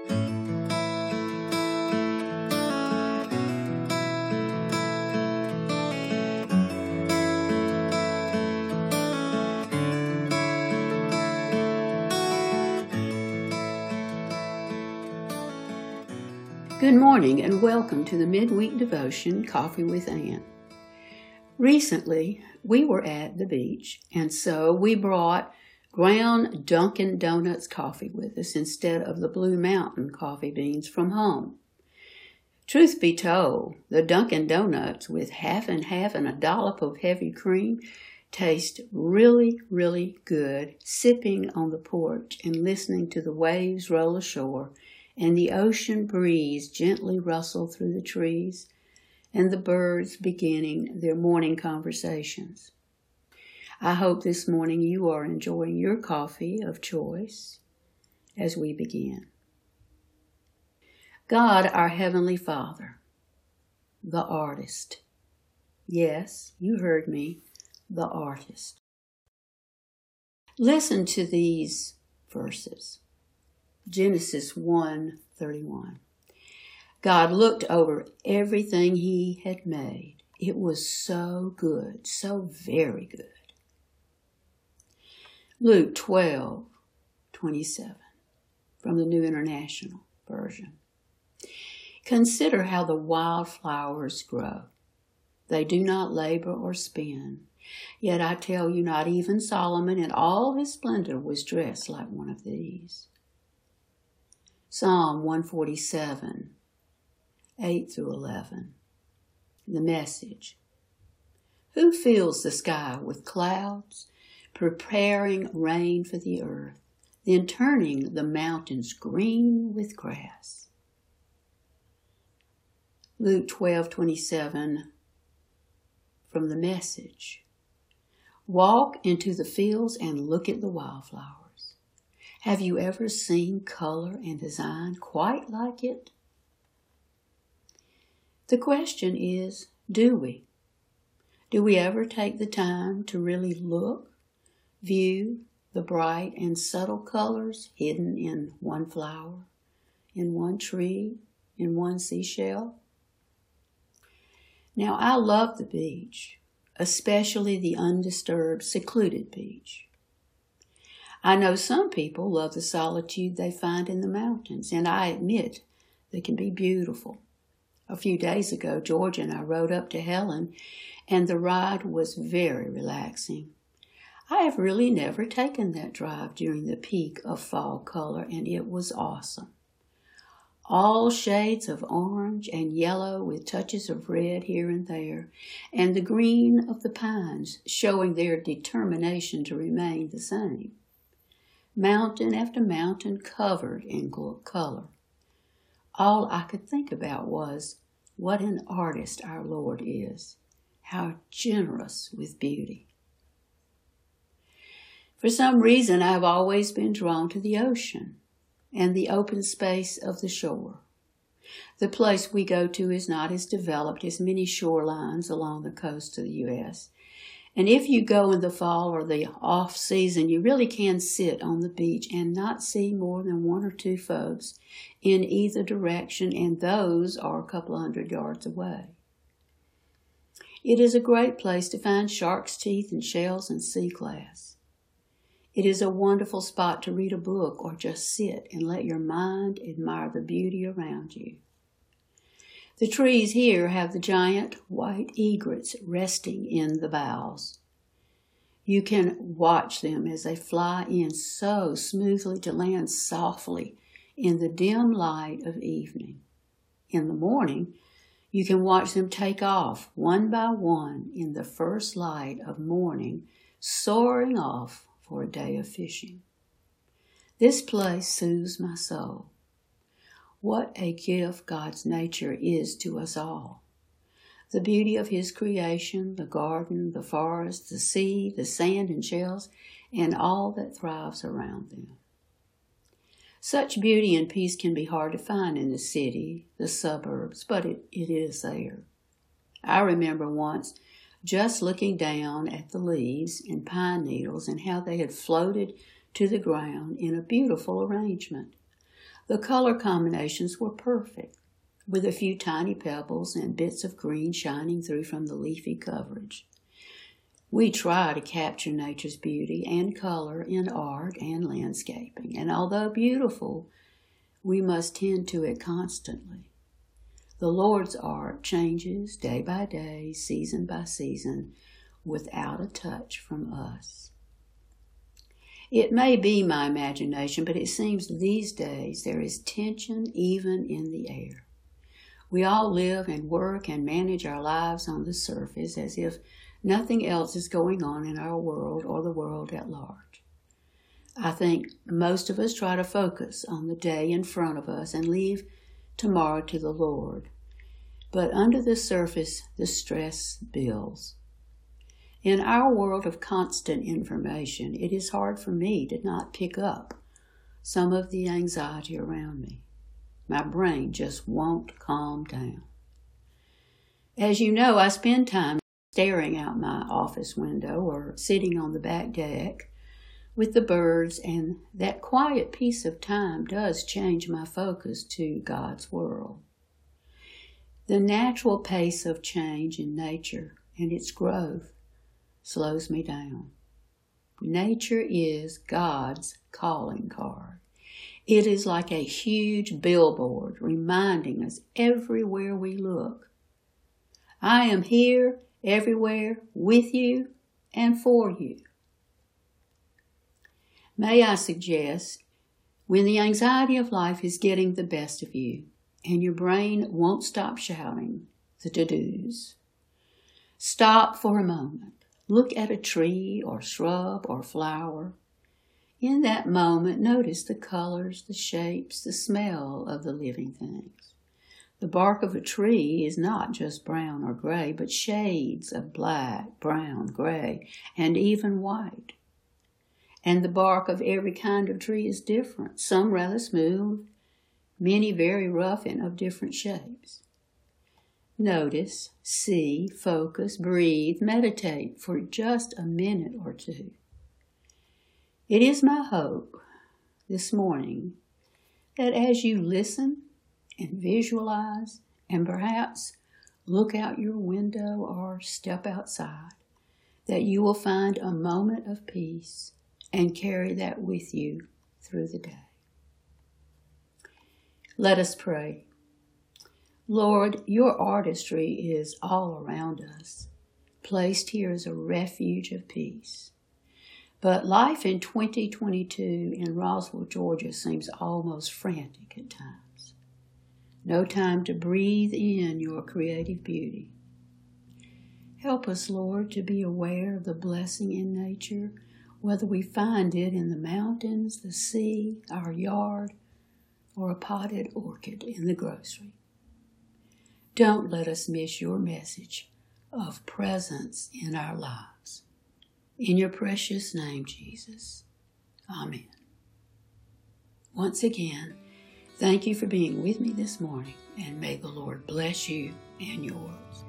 Good morning and welcome to the midweek devotion, Coffee with Ann. Recently, we were at the beach, and so we brought ground Dunkin' Donuts coffee with us instead of the Blue Mountain coffee beans from home. Truth be told, the Dunkin' Donuts with half and a dollop of heavy cream taste really, really good, sipping on the porch and listening to the waves roll ashore and the ocean breeze gently rustle through the trees, and the birds beginning their morning conversations. I hope this morning you are enjoying your coffee of choice as we begin. God, our Heavenly Father, the artist. Yes, you heard me, the artist. Listen to these verses. Genesis 1:31. God looked over everything He had made. It was so good, so very good. Luke 12:27 from the New International Version. Consider how the wildflowers grow. They do not labor or spin. Yet I tell you, not even Solomon in all his splendor was dressed like one of these. Psalm 147, 8-11. The Message. Who fills the sky with clouds, preparing rain for the earth, then turning the mountains green with grass? Luke 12:27 from the Message. Walk into the fields and look at the wildflowers. Have you ever seen color and design quite like it? The question is, do we? Do we ever take the time to really look, view the bright and subtle colors hidden in one flower, in one tree, in one seashell? Now, I love the beach, especially the undisturbed, secluded beach. I know some people love the solitude they find in the mountains, and I admit they can be beautiful. A few days ago, George and I rode up to Helen, and the ride was very relaxing. I have really never taken that drive during the peak of fall color, and it was awesome. All shades of orange and yellow with touches of red here and there, and the green of the pines showing their determination to remain the same. Mountain after mountain covered in color. All I could think about was, what an artist our Lord is. How generous with beauty. For some reason, I have always been drawn to the ocean and the open space of the shore. The place we go to is not as developed as many shorelines along the coast of the U.S., and if you go in the fall or the off-season, you really can sit on the beach and not see more than one or two folks in either direction, and those are a couple of 100 yards away. It is a great place to find shark's teeth and shells and sea glass. It is a wonderful spot to read a book or just sit and let your mind admire the beauty around you. The trees here have the giant white egrets resting in the boughs. You can watch them as they fly in so smoothly to land softly in the dim light of evening. In the morning, you can watch them take off one by one in the first light of morning, soaring off for a day of fishing. This place soothes my soul. What a gift God's nature is to us all. The beauty of His creation, the garden, the forest, the sea, the sand and shells, and all that thrives around them. Such beauty and peace can be hard to find in the city, the suburbs, but it is there. I remember once just looking down at the leaves and pine needles and how they had floated to the ground in a beautiful arrangement. The color combinations were perfect, with a few tiny pebbles and bits of green shining through from the leafy coverage. We try to capture nature's beauty and color in art and landscaping, and although beautiful, we must tend to it constantly. The Lord's art changes day by day, season by season, without a touch from us. It may be my imagination, but it seems these days there is tension even in the air. We all live and work and manage our lives on the surface as if nothing else is going on in our world or the world at large. I think most of us try to focus on the day in front of us and leave tomorrow to the Lord. But under the surface, the stress builds. In our world of constant information, it is hard for me to not pick up some of the anxiety around me. My brain just won't calm down. As you know, I spend time staring out my office window or sitting on the back deck with the birds, and that quiet piece of time does change my focus to God's world. The natural pace of change in nature and its growth slows me down. Nature is God's calling card. It is like a huge billboard reminding us everywhere we look, I am here, everywhere, with you and for you. May I suggest, when the anxiety of life is getting the best of you and your brain won't stop shouting the to-dos, stop for a moment. Look at a tree or shrub or flower. In that moment, notice the colors, the shapes, the smell of the living things. The bark of a tree is not just brown or gray, but shades of black, brown, gray, and even white. And the bark of every kind of tree is different, some rather smooth, many very rough and of different shapes. Notice, see, focus, breathe, meditate for just a minute or two. It is my hope this morning that as you listen and visualize and perhaps look out your window or step outside, that you will find a moment of peace and carry that with you through the day. Let us pray. Lord, your artistry is all around us, placed here as a refuge of peace. But life in 2022 in Roswell, Georgia seems almost frantic at times. No time to breathe in your creative beauty. Help us, Lord, to be aware of the blessing in nature, whether we find it in the mountains, the sea, our yard, or a potted orchid in the grocery. Don't let us miss your message of presence in our lives. In your precious name, Jesus. Amen. Once again, thank you for being with me this morning, and may the Lord bless you and yours.